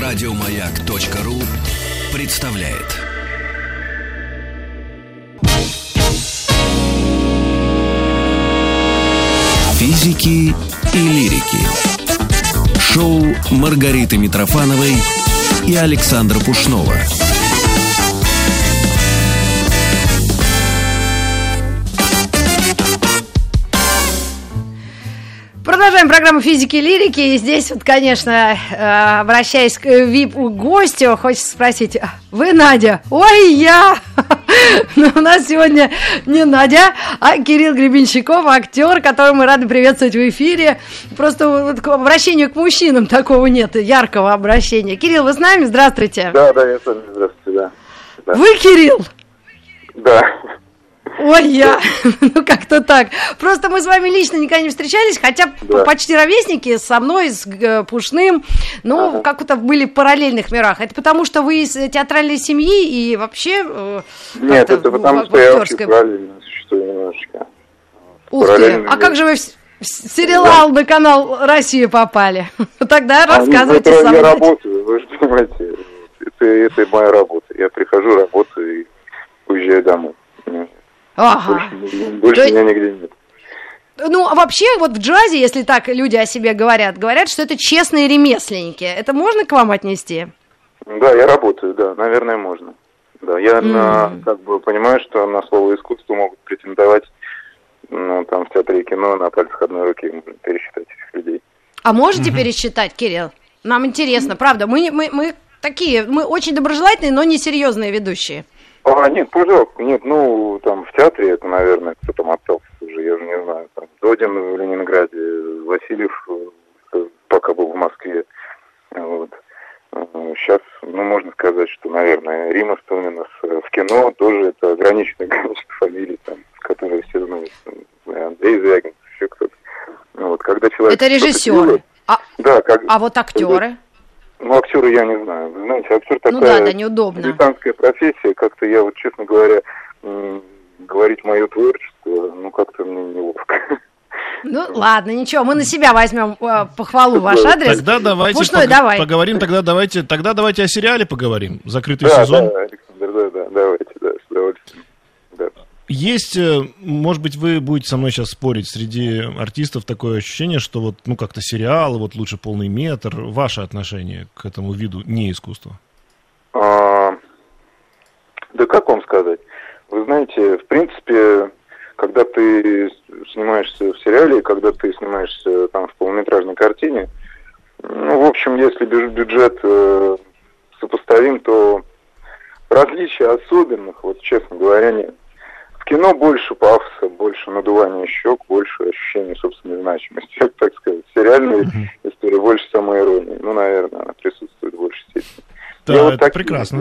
Радиомаяк.ру представляет. Физики и лирики. Шоу Маргариты Митрофановой и Александра Пушнова. Продолжаем программу «Физики и лирики». И здесь, вот, конечно, обращаясь к VIP-гостю, хочется спросить: вы Надя? Ой, я! Но у нас сегодня не Надя, а Кирилл Гребенщиков, актер, которого мы рады приветствовать в эфире. Просто вот к обращению к мужчинам такого нет, яркого обращения. Кирилл, вы с нами? Здравствуйте. Да, я с вами. Здравствуйте, да. Вы Кирилл? Да. Ой, я, ну как-то так. Просто мы с вами лично никогда не встречались, хотя почти ровесники со мной, с Пушным, но как-то были в параллельных мирах. Это потому, что вы из театральной семьи и вообще... Нет, это потому, что я вообще параллельно существую немножечко. Ух ты, а как же вы в сериал на канал «Россия» попали? Тогда рассказывайте сами. Я работаю, вы же понимаете, это моя работа. Я прихожу, работаю и уезжаю домой. Ага. Больше меня нигде нет. Ну, а вообще, вот в джазе, если так люди о себе говорят, что это честные ремесленники. Это можно к вам отнести? Да, я работаю, да, наверное, можно. Да, я как бы понимаю, что на слово искусство могут претендовать, ну, там, в театре и кино на пальцах одной руки можно пересчитать этих людей. А можете пересчитать, Кирилл? Нам интересно, правда. Мы очень доброжелательные, но не серьезные ведущие. Нет, пожалуйста, нет, ну, там, в театре это, наверное, кто там остался уже, я же не знаю, там, Додин в Ленинграде, Васильев пока был в Москве, вот. Сейчас, ну, можно сказать, что, наверное, Рима Стунина в кино тоже это ограниченное количество фамилий, там, которые все знают, там, Андрей Звягин, еще кто-то. Вот, когда человек... Это режиссеры. Да, а вот актеры? Ну, актеры я не знаю. Вы знаете, актер такая дилетантская профессия. Как-то я, вот, честно говоря, говорить мое творчество, ну, как-то мне неловко. Ну, ладно, ничего, мы на себя возьмем похвалу в ваш адрес. Тогда давайте поговорим, тогда давайте о сериале поговорим. Закрытый сезон. Да, Александр, давайте, с удовольствием. Да. Есть, может быть, вы будете со мной сейчас спорить, среди артистов такое ощущение, что вот, ну, как-то сериалы, вот лучше полный метр. Ваше отношение к этому виду не искусства? Да как вам сказать? Вы знаете, в принципе, когда ты снимаешься в сериале, когда ты снимаешься там в полнометражной картине, ну, в общем, если бюджет сопоставим, то различий особенных, вот, честно говоря, нет. В кино больше пафоса, больше надувания щек, больше ощущения собственной значимости, так сказать. В сериальной истории больше самоиронии. Ну, наверное, она присутствует в большей степени. Да, это прекрасно.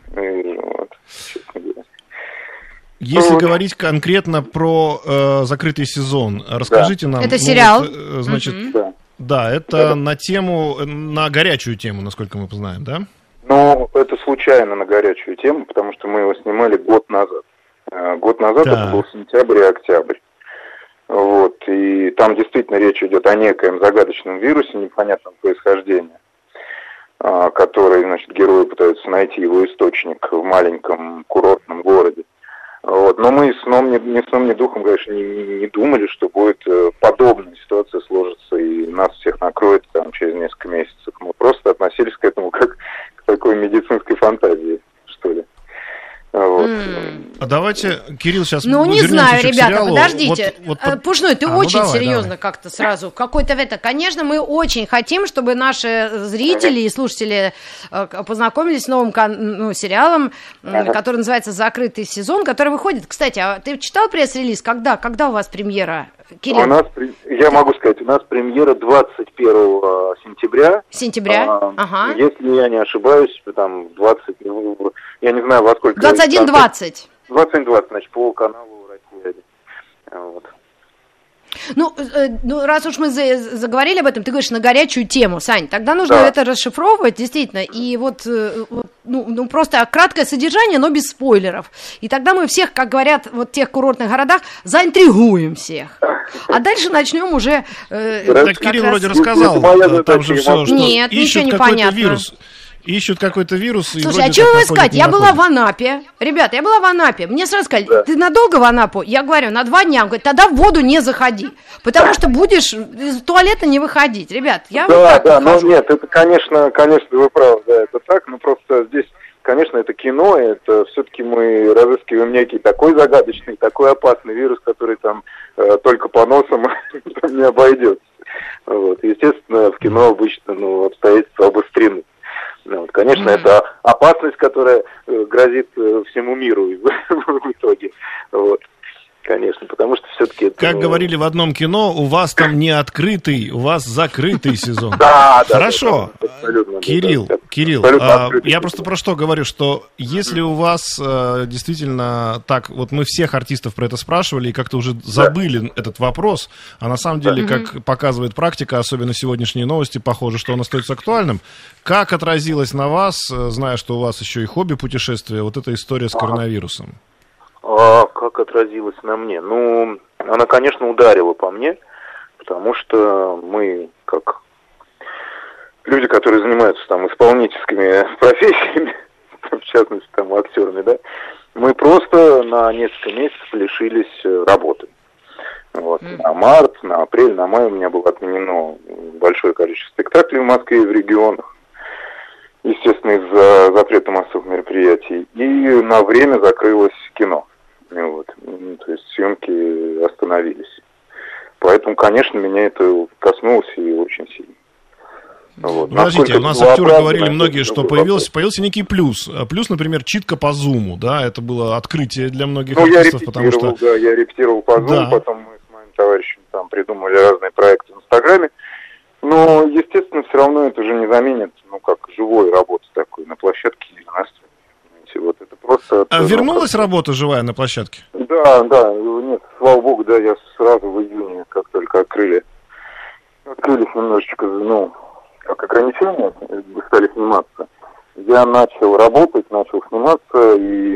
Честно говоря. Если говорить конкретно про закрытый сезон, расскажите нам... Это сериал? Значит, это на тему, на горячую тему, насколько мы знаем, да? Ну, это случайно на горячую тему, потому что мы его снимали год назад. Год назад это был сентябрь и октябрь. Вот, и там действительно речь идет о некоем загадочном вирусе непонятного происхождения, который, значит, герои пытаются найти его источник в маленьком курортном городе. Вот, но мы ни сном, ни духом, конечно, не думали, что будет подобная ситуация сложится и нас всех накроет там через несколько месяцев. Мы просто относились к этому как к такой медицинской фантазии, что ли. Вот. А давайте, Кирилл, сейчас не знаю, ребята, сериалу. подождите. Пушной, ты очень серьезно как-то сразу. Какой-то это. Конечно, мы очень хотим, чтобы наши зрители и слушатели познакомились с новым сериалом, который называется «Закрытый сезон», который выходит. Кстати, а ты читал пресс-релиз? Когда у вас премьера, Кирилл? Я могу сказать, у нас премьера 21 сентября. Ага. Если я не ошибаюсь, там 20, я не знаю во сколько. 21:20. 21:20, значит, по каналу Россия. Вот. Ну, раз уж мы заговорили об этом, ты говоришь на горячую тему, Сань, тогда нужно это расшифровывать, действительно, и вот, просто краткое содержание, но без спойлеров. И тогда мы всех, как говорят вот в тех курортных городах, заинтригуем всех. А дальше начнем уже... Так Кирилл вроде рассказал, там же все, что нет, ищут ничего не какой-то понятно. вирус. ищут какой-то вирус. Слушай, а что вы искать? Я была в Анапе. Ребята, я была в Анапе. Мне сразу сказали, ты надолго в Анапу? Я говорю, на 2 дня. Он говорит, тогда в воду не заходи, потому что будешь из туалета не выходить. Ребят, я вот так Да, выхожу. нет, это, конечно, вы правы, да, это так, но просто здесь, конечно, это кино, это все-таки мы разыскиваем некий такой загадочный, такой опасный вирус, который там только по носам не обойдется. Вот. Естественно, в кино обычно обстоятельства обострены. Вот. Конечно, это опасность, которая грозит всему миру в итоге. Вот. Конечно, потому что все-таки... Как говорили в одном кино, у вас там не открытый, у вас закрытый сезон. Да, хорошо. Абсолютно. Кирилл, я просто про что говорю, что если у вас действительно так, вот мы всех артистов про это спрашивали и как-то уже забыли этот вопрос, а на самом деле, как показывает практика, особенно сегодняшние новости, похоже, что он остается актуальным. Как отразилось на вас, зная, что у вас еще и хобби путешествия, вот эта история с коронавирусом? Как отразилось на мне? Ну, она, конечно, ударила по мне, потому что мы, как люди, которые занимаются там исполнительскими профессиями, в частности, там, актерами, да, мы просто на несколько месяцев лишились работы. Вот. На март, на апрель, на май у меня было отменено большое количество спектаклей в Москве и в регионах, естественно, из-за запрета массовых мероприятий, и на время закрылось кино. Вот. То есть съемки остановились. Поэтому, конечно, меня это коснулось и очень сильно. Вот. Подождите, у нас актеры говорили многие, что появился некий плюс. Плюс, например, читка по Зуму, да, это было открытие для многих артистов, потому что... Да, я репетировал по Зуму, потом мы с моим товарищем там придумали разные проекты в Инстаграме. Но, естественно, все равно это же не заменит, как живой работы такой на площадке 90. Вот это просто... вернулась работа живая на площадке? Да, нет, слава богу, да, я сразу в июне, как только открылись немножечко, как ограничения, стали сниматься, я начал работать, начал сниматься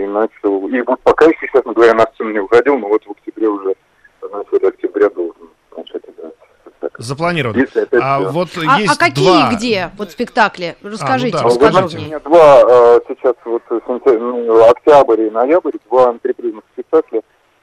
и вот пока еще, честно говоря, на сцену не выходил, но вот в октябре уже, в начале октября должен начать играть. Запланировано. Вот есть а какие где? Вот спектакли? Расскажите подробнее. У меня два сейчас, октябрь и ноябрь, 2 антрепризных спектакля.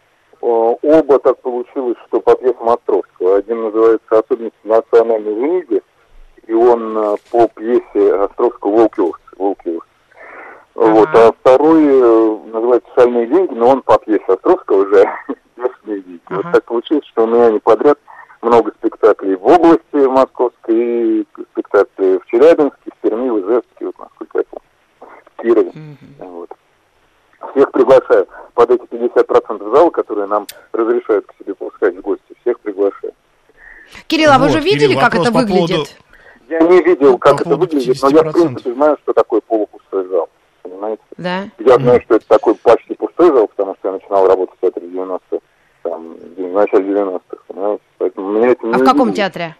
Оба так получилось, что по пьесам Островского. Один называется «Особенности национальной женитьбы», и он по пьесе Островского «Волки-овцы». Вот, а второй называется «Шальные деньги», но он по пьесе Островского уже «Шальные деньги». Вот так получилось, что у меня не подряд много спектаклей в области московской, и спектакли в Челябинске, в Перми, в Ижевске, вот, насколько я помню, в Кирове. Вот. Всех приглашаю. Под эти 50% зала, которые нам разрешают к себе пускать в гости, всех приглашаю. Кирилл, а вы же видели, как это выглядит? Я не видел, как это выглядит, но я, в принципе, знаю, что такое полупустой зал. Понимаете? Да. Я знаю, что это такой почти пустой зал, потому что я начинал работать в театре в 90-х, в начале 90-х, понимаете? Поэтому меня это не в каком театре?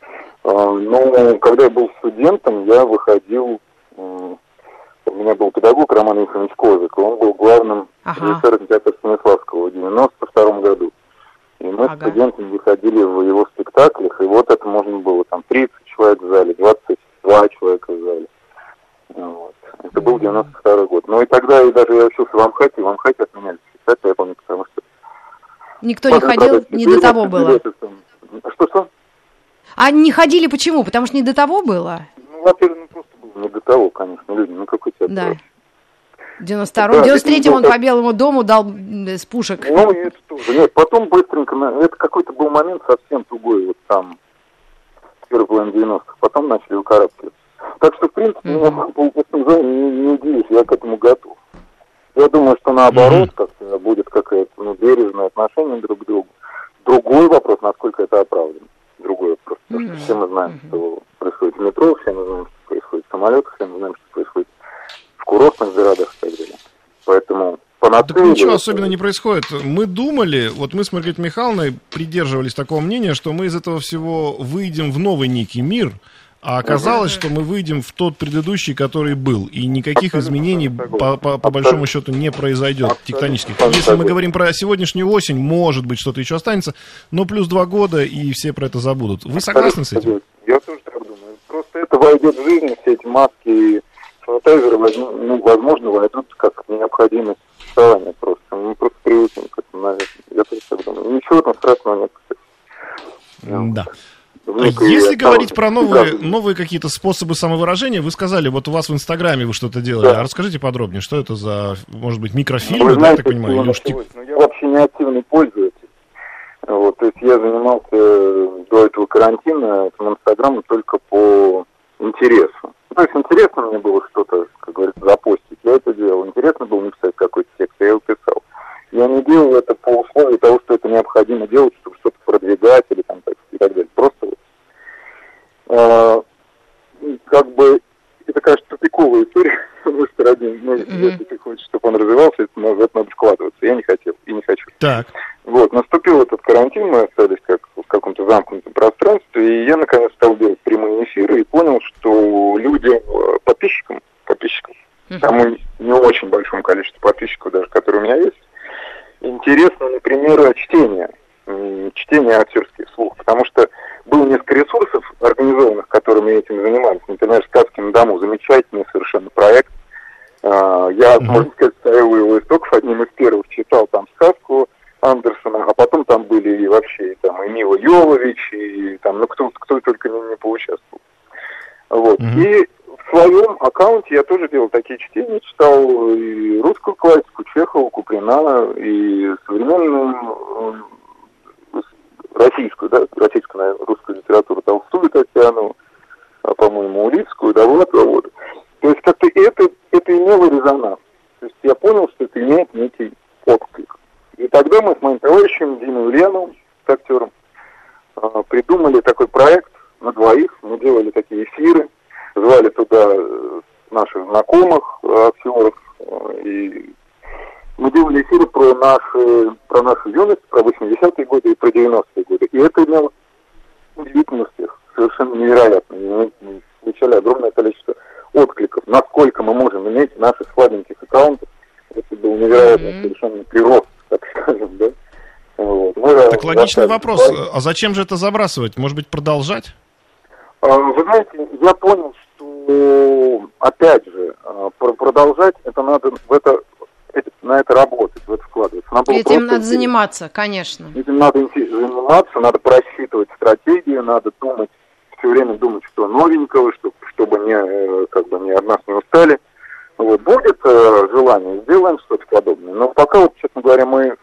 Когда я был студентом, я выходил... У меня был педагог Роман Ефимович Козак, он был главным режиссером театра Станиславского в 92 году. И мы с студентами выходили в его спектаклях, и вот это можно было, 30 человек в зале, 22 человека в зале. Вот. Это был 92 год. И тогда и даже я учился в Амхате отменяли спектакли, я помню, потому что... Никто не ходил, не до того было. Что? А не ходили почему? Потому что не до того было? Во-первых, просто было не до того, конечно, люди, какой театр. Да. В 93-м он по Белому дому дал с пушек. И это тоже. Нет, потом быстренько, это какой-то был момент совсем тугой, вот там, в первой половине 90-х, потом начали выкарабкиваться. Так что, в принципе, меня не удивишь, я к этому готов. Я думаю, что наоборот, как-то будет какое-то бережное отношение друг к другу. Другой вопрос, насколько это оправдано. Другой вопрос. Потому что все мы знаем, что происходит в метро, все мы знаем, что происходит в самолетах, все мы знаем, что происходит в курортных городах и так далее. Поэтому так ничего особенно не происходит. Мы думали, вот мы с Маргаритой Михайловной придерживались такого мнения, что мы из этого всего выйдем в новый некий мир, а оказалось, что мы выйдем в тот предыдущий, который был, и никаких изменений по большому счету не произойдет тектонических. Если мы говорим про сегодняшнюю осень, может быть, что-то еще останется, но плюс 2 года, и все про это забудут. Вы согласны с этим? Я тоже так думаю. Просто это войдет в жизнь, все эти маски, санитайзеры, возможно, войдут как необходимость существования просто. Мы просто привыкнем к этому, наверное. Я тоже так думаю. Ничего там страшного нет, кстати. Да. Если говорить про новые какие-то способы самовыражения, вы сказали, вот у вас в Инстаграме вы что-то делали. Да. А расскажите подробнее, что это за, может быть, микрофильмы, вы знаете, я так понимаю? Или уж я вообще не активный пользователь. Вот, то есть я занимался до этого карантина этим Инстаграмом только по интересу. То есть интересно мне было что-то, как говорится, запостить. Я это делал. Интересно было написать какой-то текст, я его писал. Я не делал это по условию того, что это необходимо делать, чтобы что-то продвигать или там и так далее. Просто как бы это, конечно, тупиковая история, с одной стороны, но если ты хочешь, чтобы он развивался, в это надо вкладываться. Я не хотел и не хочу. Так. Вот, наступил этот карантин, мы остались как в каком-то замкнутом пространстве, и я, наконец, стал делать прямые эфиры и понял, что людям, подписчикам, тому не очень большому количеству подписчиков даже, которые у меня есть, интересно, например, чтение актерских вслух, потому что было несколько ресурсов организованных, которыми этим занимались. Например, «Сказки на дому», замечательный совершенно проект. Я, можно сказать, стоял его истоков, одним из первых читал там сказку Андерсона, а потом там были и вообще там и Мила Йовович, и там, ну, кто только не поучаствовал. Вот. И в своем аккаунте я тоже делал такие чтения, читал и русскую классику, Чехова, Куприна, и современную российскую, наверное, русскую литературу, Толстую, Татьяну, по-моему, Улицкую, Довлатова, вот. То есть как-то это имело резонанс. То есть я понял, что это имеет некий отклик. И тогда мы с моим товарищем Димой Ульяновым, с актером, придумали такой проект на двоих. Мы делали такие эфиры, звали туда наших знакомых актеров, и мы делали эфиры про нашу юность, про 80-е годы и про 90-е годы. И это имело удивительный успех, совершенно невероятный. Мы получали огромное количество откликов, насколько мы можем иметь наших слабеньких аккаунтов. Это был невероятный совершенно прирост, так скажем, да. Вот. Так логичный вопрос, а зачем же это забрасывать? Может быть, продолжать? Вы знаете, я понял, что, опять же, продолжать, это надо на это работать, в это вкладываться. Этим надо заниматься, конечно. Этим надо заниматься, надо просчитывать стратегию, надо думать, все время думать, что новенького, чтобы не от нас не устали. Вот, будет желание, сделаем что-то подобное. Но пока, вот, честно говоря, мы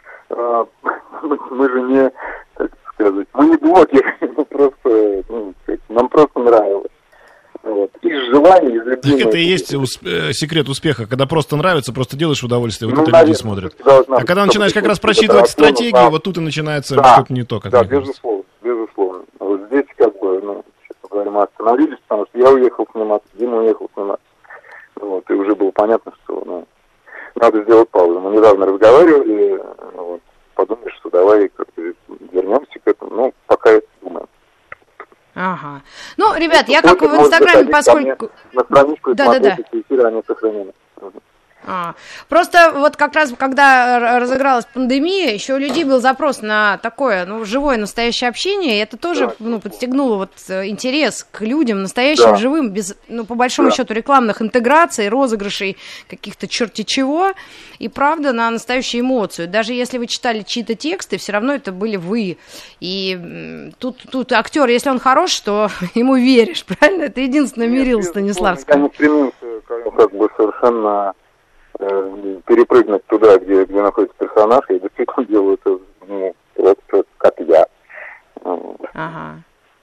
же не, как сказать, мы не блогеры, нам просто нравилось. Вот. Из желания, из любимых. Так это и есть секрет успеха, когда просто нравится, просто делаешь в удовольствие, вот это люди смотрят. А когда начинаешь как раз просчитывать стратегии, вот тут и начинается что-то не то, как да, безусловно. Вот здесь честно говоря, мы остановились, потому что я уехал сниматься, Дима уехал сниматься. Вот, и уже было понятно, что надо сделать паузу. Мы недавно разговаривали, подумали, что давай как-то вернемся к этому, пока это думаем. Ага. Ну, ребят, я как в Инстаграме, поскольку... На страничку эфиры, они сохранены. Просто вот как раз, когда разыгралась пандемия, еще у людей был запрос на такое, живое настоящее общение, и это тоже, подстегнуло интерес к людям, настоящим, живым, без, по большому счету, рекламных интеграций, розыгрышей, каких-то черти чего, и правда на настоящую эмоцию. Даже если вы читали чьи-то тексты, все равно это были вы. И тут актер, если он хорош, то ему веришь, правильно? Это единственное мерило Станиславского. Я не стремился совершенно перепрыгнуть туда, где находится персонаж, я действительно делаю это как я. Ага.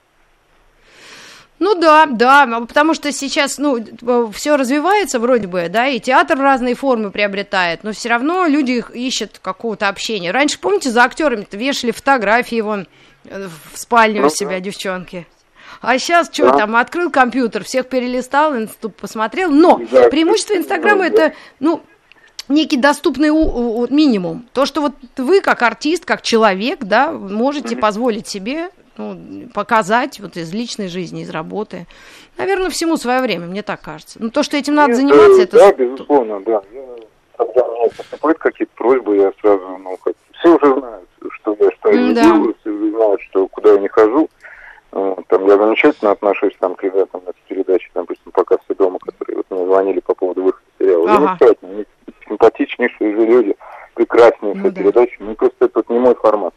Да, потому что сейчас, все развивается вроде бы, да, и театр разные формы приобретает, но все равно люди ищут какого-то общения. Раньше, помните, за актерами-то вешали фотографии в спальне у себя девчонки. А сейчас что там, открыл компьютер, всех перелистал, посмотрел, но преимущество Инстаграма это, некий доступный минимум. То, что вот вы, как артист, как человек, да, можете позволить себе показать из личной жизни, из работы. Наверное, всему свое время, мне так кажется. То, что этим надо заниматься, это... Да, безусловно, да. Когда у меня поступают какие-то просьбы, я сразу, все уже знают, что я не делаю, все уже знают, куда я не хожу. Там я замечательно отношусь к ребятам на передаче, допустим, «Пока все дома», которые меня звонили по поводу выхода сериала. Замечательно, они симпатичнейшие же люди, прекраснейшие передачи. Ну, просто это не мой формат.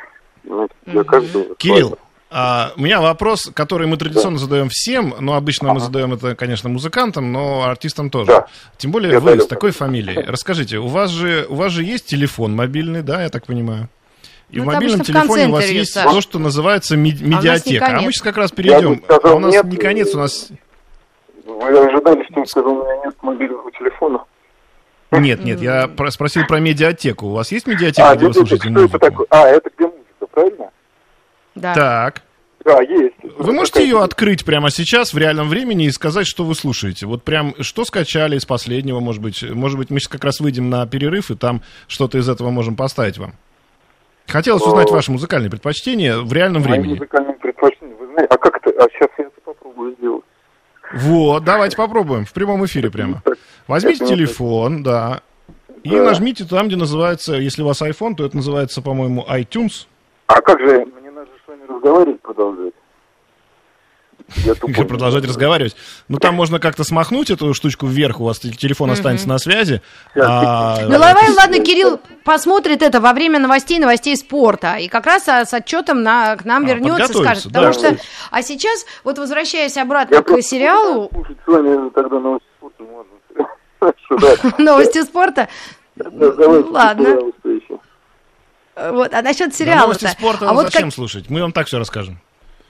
Кирилл, у меня вопрос, который мы традиционно задаем всем, но обычно мы задаем это, конечно, музыкантам, но артистам тоже. Да. Тем более вы с такой фамилией. Расскажите, у вас же есть телефон мобильный, да, я так понимаю? И в мобильном телефоне у вас есть то, что называется медиатека. А мы сейчас как раз перейдем. У нас не конец, у нас... Вы ожидали, что я скажу, у меня нет мобильного телефона? Нет, я спросил про медиатеку. У вас есть медиатека, где вы слушаете музыку? Это где музыка, правильно? Да. Так. Да, есть. Вы можете ее открыть прямо сейчас в реальном времени и сказать, что вы слушаете? Вот прям что скачали из последнего, может быть? Может быть, мы сейчас как раз выйдем на перерыв, и там что-то из этого можем поставить вам. Хотелось узнать ваши музыкальные предпочтения в реальном времени. Музыкальные предпочтения, вы знаете, как это? Сейчас я это попробую сделать. Вот, давайте попробуем, в прямом эфире прямо. Возьмите телефон, да, и нажмите там, где называется, если у вас iPhone, то это называется, по-моему, iTunes. А как же, мне надо с вами разговаривать, продолжать? Продолжать разговаривать. Ну, там можно как-то смахнуть эту штучку вверх, у вас телефон останется на связи. Ну, ладно, Кирилл посмотрит это во время новостей спорта, и как раз с отчетом к нам вернется, скажет. Потому что, а сейчас, вот возвращаясь обратно к сериалу... С вами тогда новости спорта можно. Новости спорта? Ладно. Вот, а насчет сериала-то... Новости спорта вам зачем слушать? Мы вам так все расскажем.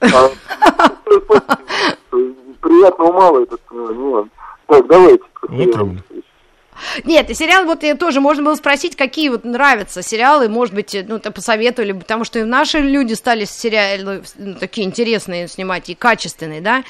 Приятного мало это. Так, давайте. Нет, и сериал, вот тоже можно было спросить, какие вот нравятся сериалы, может быть, посоветовали, потому что и наши люди стали сериалы такие интересные снимать и качественные, да,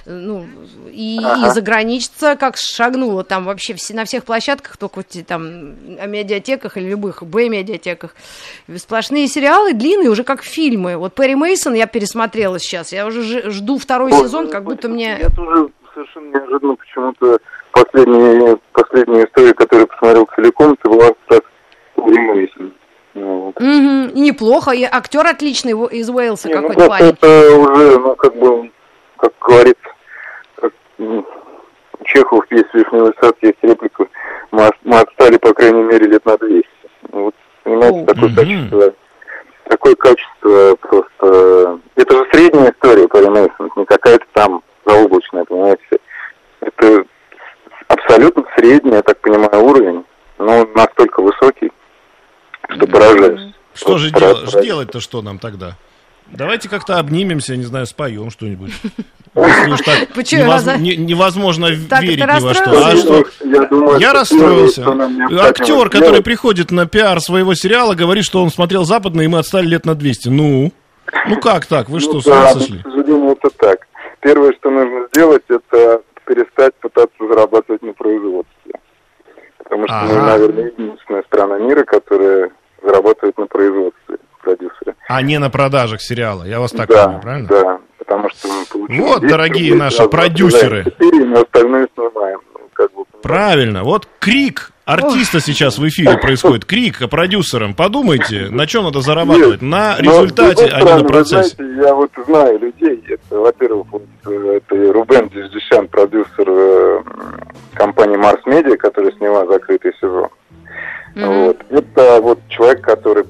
и заграничиться как шагнуло там вообще на всех площадках, только там о медиатеках или любых Б-медиатеках, сплошные сериалы, длинные, уже как фильмы. Вот Перри Мейсон я пересмотрела сейчас, я уже жду второй сезон, как будто мне... Я тоже совершенно неожиданно почему-то последняя история, которую я посмотрел целиком, это была как раз Перри Мейсон. Неплохо, и актер отличный из Уэльса, какой-то парень. Это уже, как говорится, как Чехов в «Есть вишневый сад», есть реплика, мы отстали, по крайней мере, лет на 200. Вот, понимаете, такое качество просто... Это же средняя история Перри Мейсон, не какая-то там заоблачная, понимаете. Это абсолютно средний, я так понимаю, уровень, но настолько высокий, что поражаюсь. Что же делать-то что нам тогда? Давайте как-то обнимемся, не знаю, споем что-нибудь. Если уж так невозможно верить ни во что. А что? Я расстроился. Актер, который приходит на пиар своего сериала, говорит, что он смотрел западный, и мы отстали лет на 200. Ну как так? Вы что, с ума сошли? К сожалению, это так. Первое, что нужно сделать, это перестать пытаться зарабатывать на производстве. Потому что мы, наверное, единственная страна мира, которая зарабатывает на производстве, продюсеры. А не на продажах сериала, я вас так понимаю, правильно? Да, потому что мы получили... Вот, дорогие наши продюсеры. 4, мы остальное снимаем. Правильно, вот крик артиста сейчас в эфире происходит, крик продюсерам. Подумайте, на чем надо зарабатывать? На результате, а не на процессе. Знаете, я вот знаю людей. Это, во-первых, это Рубен Диждишан, продюсер компании Mars Media, который сняла «Закрытый сезон». Вот. Это вот человек, который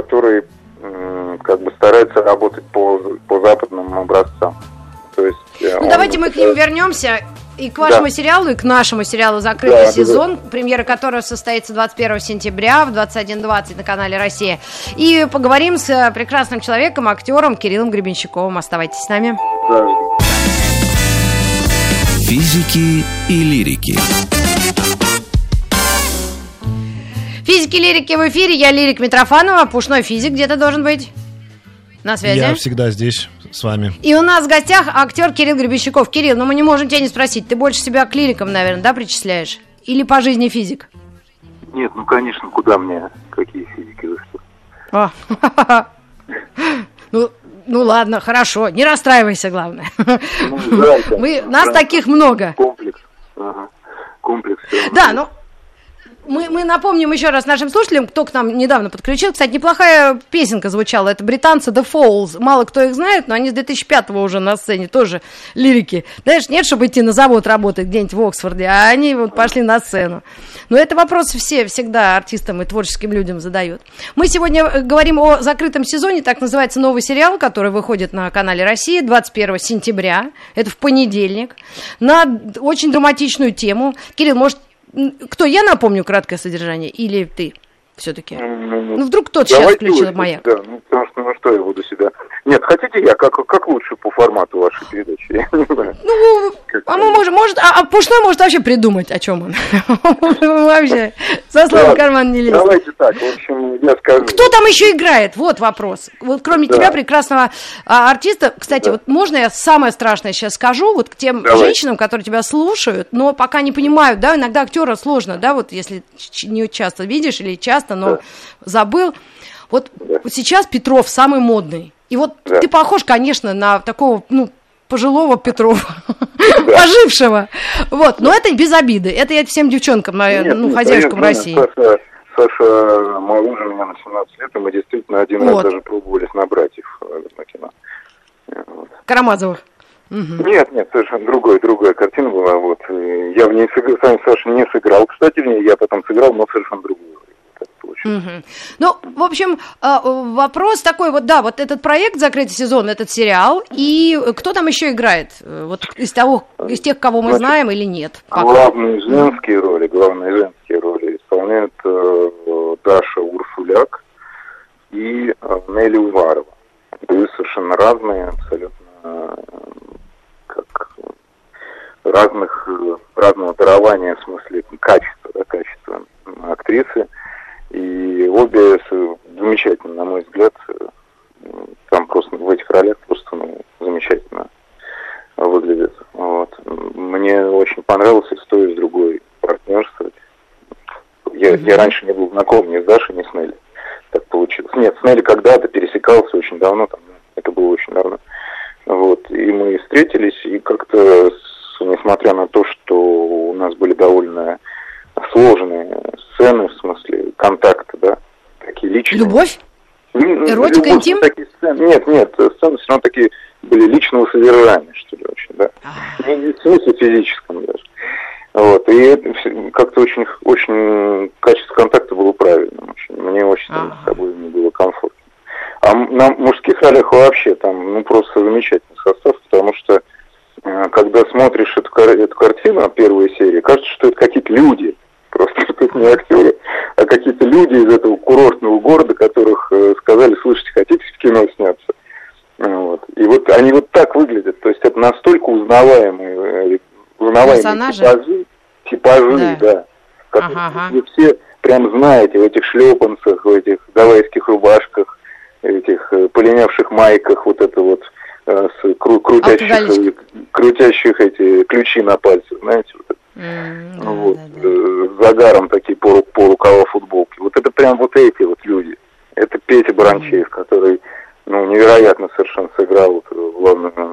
как бы старается работать по западным образцам. То есть, давайте мы к ним вернемся. И к вашему сериалу, и к нашему сериалу «Закрытый сезон», премьера которого состоится 21 сентября в 21:20 на канале «Россия». И поговорим с прекрасным человеком, актером Кириллом Гребенщиковым. Оставайтесь с нами. Физики и лирики. Физики и лирики в эфире. Я Лирик Митрофанова, Пушной физик где-то должен быть. На связи. Я всегда здесь с вами. И у нас в гостях актер Кирилл Гребенщиков. Кирилл, мы не можем тебя не спросить. Ты больше себя к лирикам, наверное, да, причисляешь? Или по жизни физик? Нет, конечно, куда мне? Какие физики, вы что? Ну ладно, хорошо. Не расстраивайся, главное. Нас таких много. Комплекс. Да, Мы напомним еще раз нашим слушателям, кто к нам недавно подключил. Кстати, неплохая песенка звучала. Это британцы The Falls. Мало кто их знает, но они с 2005-го уже на сцене тоже лирики. Знаешь, нет, чтобы идти на завод работать где-нибудь в Оксфорде, а они вот пошли на сцену. Но это вопрос всегда артистам и творческим людям задают. Мы сегодня говорим о закрытом сезоне, так называется новый сериал, который выходит на канале «Россия» 21 сентября. Это в понедельник. На очень драматичную тему. Кирилл, может, кто, я напомню краткое содержание, или ты все-таки? Ну, вдруг кто-то сейчас включил «Маяк». Да, потому что, что я буду себя... Нет, хотите я, как лучше по формату вашей передачи? Я не знаю. Ну, а мы можем, Пушной может вообще придумать, о чем он. Вообще, со словом в карман не лезет. Давайте так, в общем, я скажу. Кто там еще играет? Вот вопрос. Вот кроме тебя, прекрасного артиста, кстати, вот можно я самое страшное сейчас скажу, вот к тем женщинам, которые тебя слушают, но пока не понимают, да, иногда актера сложно, да, вот если не часто видишь или часто, но забыл. Вот сейчас Петров самый модный. И вот ты похож, конечно, на такого, пожилого Петрова, пожившего. Вот, но это без обиды. Это я всем девчонкам, хозяюшкам России. Саша моложе меня на 17 лет, и мы действительно один раз даже пробовались на братьев на кино. Карамазовых. Нет, совершенно другая картина была. Вот. Я в ней сам Саша не сыграл, кстати, в ней я потом сыграл, но совершенно другую. Ну, в общем, вопрос такой, вот этот проект «Закрытый сезон», этот сериал, и кто там еще играет? Вот из тех, кого мы знаем или нет? Главные женские роли исполняют Даша Урсуляк и Нелли Уварова. Две совершенно разные, абсолютно разного дарования, в смысле качества актрисы. И обе замечательно, на мой взгляд, там просто в этих ролях просто замечательно выглядят. Вот. Мне очень понравилось и с той, и с другой партнерствовать. Я раньше не был знаком ни с Дашей, ни с Нелли. Так получилось. Нет, с Нелли когда-то пересекался очень давно, это было очень давно. Вот. И мы встретились, и как-то, несмотря на то, что у нас были довольно сложные сцены, в смысле контакта, да, такие личные. Любовь? Эротика, интим? Нет, сцены все равно такие были личного содержания, что ли, очень, да. Не в смысле физическом даже. Вот, и это как-то очень качество контакта было правильным. Мне очень с собой не было комфортно. А на мужских ролях вообще там, просто замечательный состав, потому что когда смотришь эту картину, первую серию, кажется, что это какие-то люди. Просто это не актеры, а какие-то люди из этого курортного города, которых сказали: слушайте, хотите в кино сняться? Вот. И вот они вот так выглядят. То есть это настолько узнаваемые типажи, да. Вы все прям знаете в этих шлепанцах, в этих гавайских рубашках, этих полинявших майках, вот это вот с крутящих эти ключи на пальцах, знаете, вот это. С загаром такие по рукава футболки. Вот это прям вот эти вот люди. Это Петя Баранчеев, который, невероятно совершенно сыграл главную,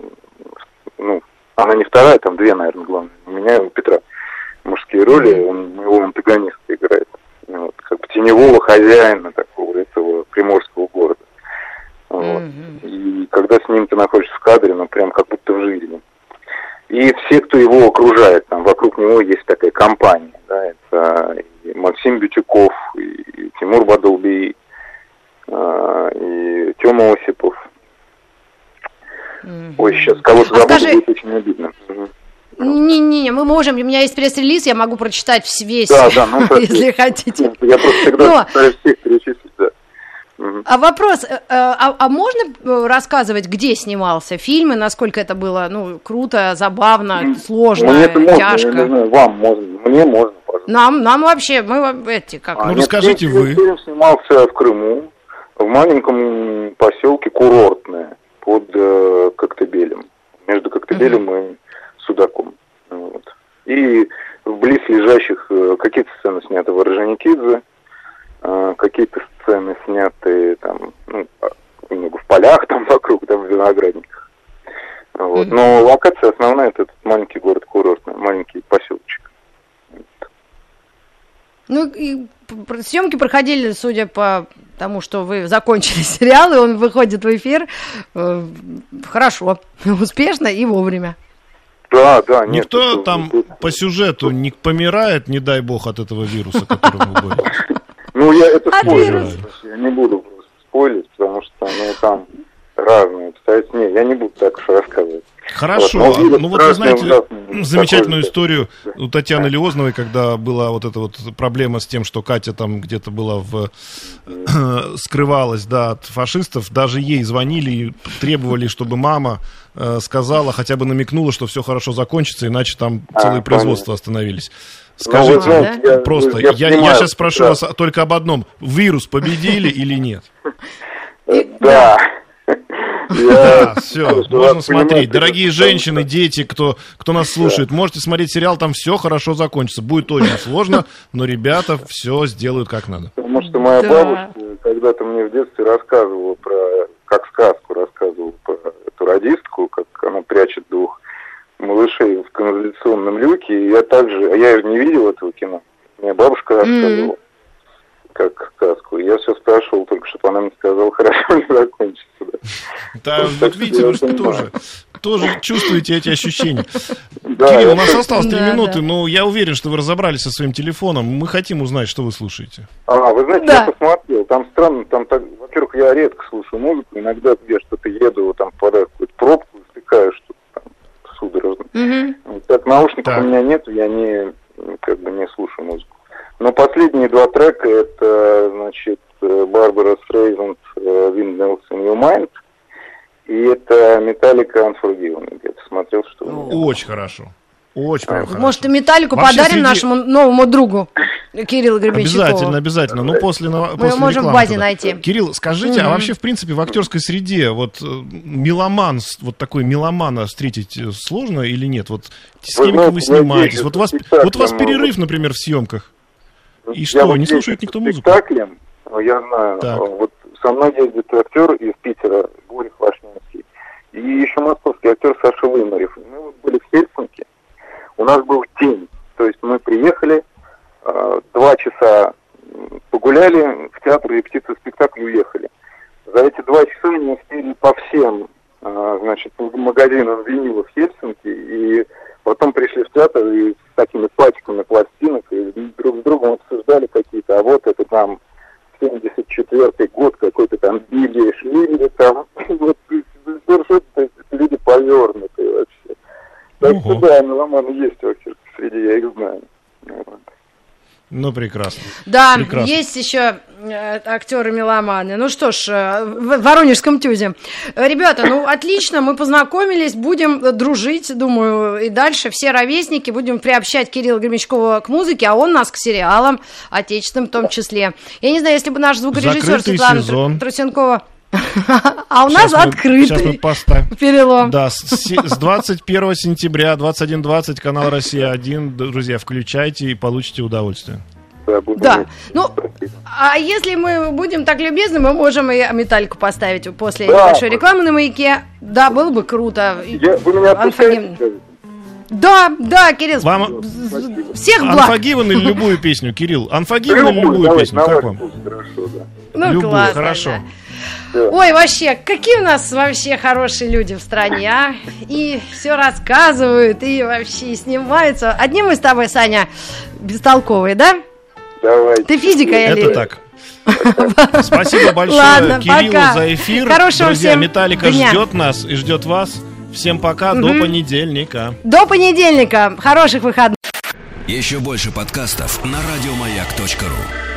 она не вторая, там две, наверное, главные. У меня и у Петра мужские роли, он его антагониста играет. Вот, как бы теневого хозяина такого, этого приморского города. Вот. И когда с ним ты находишься в кадре, прям как будто в жизни. И все, кто его окружает, там вокруг него есть такая компания, да, это и Максим Бютюков, и Тимур Бадулби, и Тёма Осипов. Ой, сейчас кого-то забуду, будет очень обидно. Не, мы можем, у меня есть пресс-релиз, я могу прочитать весь, если хотите. Я просто всегда стараюсь всех перечислить, да. А вопрос, можно рассказывать, где снимался фильм, и насколько это было, круто, забавно, сложно, тяжко? Я не знаю, вам можно, мне можно, пожалуйста. Нам вообще, мы как... расскажите вы. Фильм снимался в Крыму, в маленьком поселке Курортное, под Коктебелем, между Коктебелем и Судаком. Вот. И в близлежащих какие-то сцены сняты в Орджоникидзе, какие-то сцены сняты там, немного в полях там вокруг, там в виноградниках. Вот. Но локация основная — это этот маленький город-курортный, маленький поселочек. Ну, и съемки проходили, судя по тому, что вы закончили сериал, и он выходит в эфир хорошо, успешно и вовремя. Да. Никто там по сюжету не помирает, не дай бог, от этого вируса, который вы боретесь? Ну, это спойлер. Я не буду спойлить, потому что там разные обстоятельства. Нет, я не буду так уж рассказывать. Хорошо. Вот, вы знаете замечательную историю у Татьяны Лиозновой, когда была вот эта вот проблема с тем, что Катя там где-то была скрывалась, от фашистов. Даже ей звонили и требовали, чтобы мама сказала, хотя бы намекнула, что все хорошо закончится, иначе там целые производства остановились. Скажите, я сейчас спрошу вас только об одном. Вирус победили или нет? Да. Да, все, можно смотреть. Дорогие женщины, дети, кто нас слушает, можете смотреть сериал, там все хорошо закончится. Будет очень сложно, но ребята все сделают как надо. Потому что моя бабушка когда-то мне в детстве рассказывала как сказку рассказывала про эту радистку, как она прячет двух малышей в канализационном люке. И я не видел этого кино. Мне бабушка рассказывала как сказку. Я все спрашивал, только чтобы она мне сказала, хорошо ли закончится. Да, вот видите, вы же тоже чувствуете эти ощущения. Кирилл, у нас осталось 3 минуты, но я уверен, что вы разобрались со своим телефоном. Мы хотим узнать, что вы слушаете. Вы знаете, я посмотрел, там странно, во-первых, я редко слушаю музыку, иногда я что-то еду, там попадаю в какую-то пробку, стыкаю что-то там судорожно. Так, наушников у меня нет, я не слушаю музыку. Но последние 2 трека, это, значит, Барбара Стрейзанд, Windmills in Your Mind, и это Металлика Unforgiven. Где-то смотрел, что... Очень хорошо. Очень хорошо. Может, и Металлику подарим нашему новому другу Кириллу Гребенщикову? Обязательно. Ну, после мы можем в базе найти. Кирилл, скажите, а вообще, в принципе, в актерской среде вот меломан, вот такой меломана встретить сложно или нет? Вот с кем вы снимаетесь? Вот у вас перерыв, например, в съемках. И что, не слушает никто музыку? Я знаю. Вот со мной ездит актер из Питера, Борис Вашневский, и еще московский актер Саша Лымарев. Мы были в Хельсинки, у нас был день, то есть мы приехали, 2 часа погуляли в театр, репетицию спектакля, уехали. За эти 2 часа мы успели по всем, магазинам винила в Хельсинки, и потом пришли в театр и с такими пачками пластинок, и друг с другом обсуждали какие-то, а вот это там 74-й год, какой-то там Билли Швилли, там, вот, люди повернутые вообще. Так что да, меломаны есть в актерской среде, я их знаю. Ну, прекрасно. Да, прекрасно. Есть еще актеры-меломаны. Ну что ж, в Воронежском ТЮЗе. Ребята, отлично, мы познакомились, будем дружить, думаю, и дальше все ровесники, будем приобщать Кирилла Гребенщикова к музыке, а он нас к сериалам, отечественным в том числе. Я не знаю, если бы наш звукорежиссер Светлана Трусенкова... А у нас открытый. Сейчас мы поставим. Перелом. Да, с 21 сентября 21:20 канал «Россия-1». Друзья, включайте и получите удовольствие. Да. А если мы будем так любезны, мы можем и Металлику поставить после небольшой рекламы на Маяке. Да, было бы круто. Вы меня отпускаете? Да, Кирилл, всех благ. Анфогивен или любую песню, Кирилл? Анфогивен или любую песню? Как вам? Любую, классно, хорошо. Ой, вообще, какие у нас вообще хорошие люди в стране, а? И все рассказывают, и вообще снимаются. Одни мы с тобой, Саня, бестолковые, да? Давайте. Ты физика, я Это так. Спасибо большое Кириллу за эфир. Хорошего Друзья, всем Металлика дня. Ждет нас и ждет вас. Всем пока, до понедельника. До понедельника. Хороших выходных. Еще больше подкастов на радиомаяк.ру.